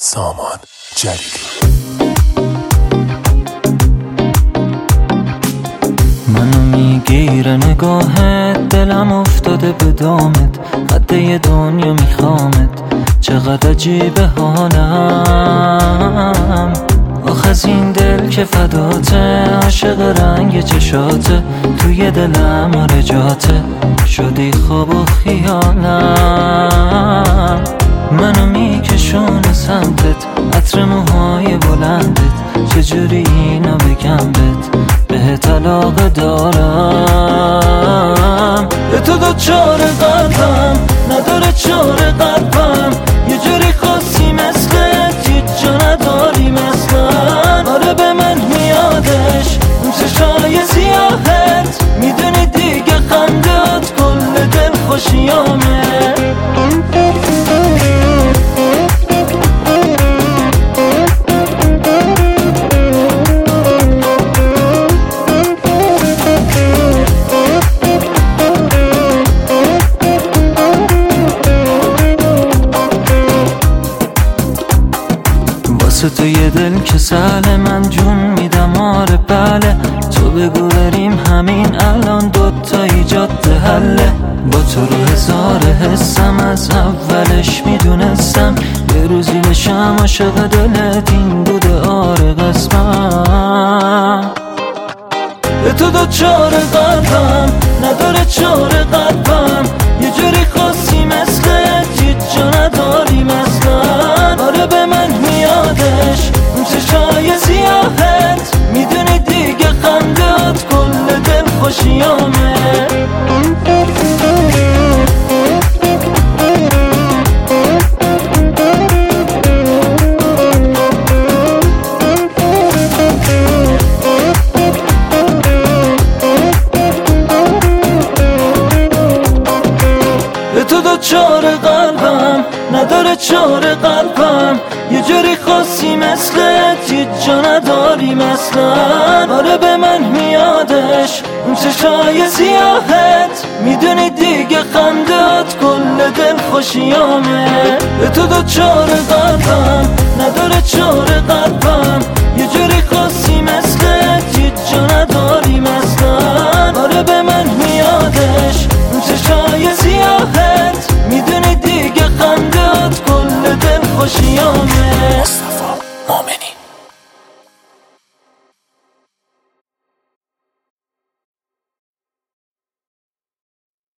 سامان جلیلی. منو میگیره نگاهت، دلم افتاده به دامت، قده دنیا میخوامت، چقدر عجیبه حالم. آخ از این دل که فداته، عاشق رنگ چشاته، توی دلم آره جاته، شدی خواب و خیالم. منو میکشونه سمتت، عطر موهای بلندت، چجوری اینو بگم بهت علاقه دارم. به تو دوچار قلبم، نداره چار قلبم، یه جوری خاصی مثلت، هیچ جا نداری مثلن. آره به من میادش اون چشای سیاهت، میدونی دیگه خندهات کل دل خوشیامه. تو یه دل که سهله، من جون میدم آره بله. تو بگو بریم همین الان، دوتایی جاده حله. با تو رو هزار حسم، از اولش میدونستم یه روزی بشم عاشق دلت، این بوده آره قسمم. به تو دوچار قلبم، نداره چار قلبم، یه جوری خاصی مثلت، هیچ جا نداری مثلن. آره به من میادش اون چشای سیاهت، میدونی دیگه خندهات کل دل خوشیامه. تو دوچار قلبم، نداره چار قلبم، یه جوری خاصی مثلت، هیچ جا نداری مثلن. آره به من میادش اون چشای سیاهت، میدونی دیگه خندهات کل دل خوشیامه. به تو دوچار قلبم، نداره چار قلبم، یه جوری خاصی مثلت، هیچ جا نداری مثلن. آره به من میادش اون چشای سیاهت، میدونی دیگه خندهات کل دل خوشیامه.